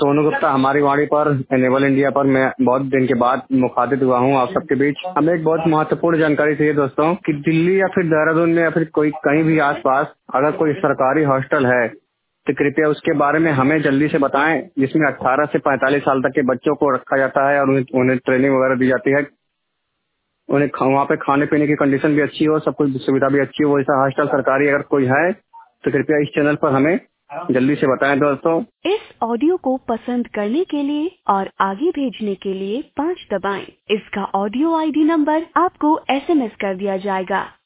सोनू गुप्ता हमारी वाणी पर enable India पर मैं बहुत दिन के बाद मुखातिब हुआ हूँ आप सबके बीच। हमें एक बहुत महत्वपूर्ण जानकारी चाहिए दोस्तों कि दिल्ली या फिर देहरादून में या फिर कोई कहीं भी आसपास अगर कोई सरकारी हॉस्टल है तो कृपया उसके बारे में हमें जल्दी से बताएं, जिसमें 18 से 45 साल तक के बच्चों को रखा जाता है और उन्हें ट्रेनिंग वगैरह दी जाती है। उन्हें वहाँ पे खाने पीने की कंडीशन भी अच्छी हो, सब कुछ सुविधा भी अच्छी हो। ऐसा हॉस्टल सरकारी अगर कोई है तो कृपया इस चैनल पर हमें जल्दी से बताएं दोस्तों। इस ऑडियो को पसंद करने के लिए और आगे भेजने के लिए 5 दबाएं। इसका ऑडियो आईडी नंबर आपको SMS कर दिया जाएगा।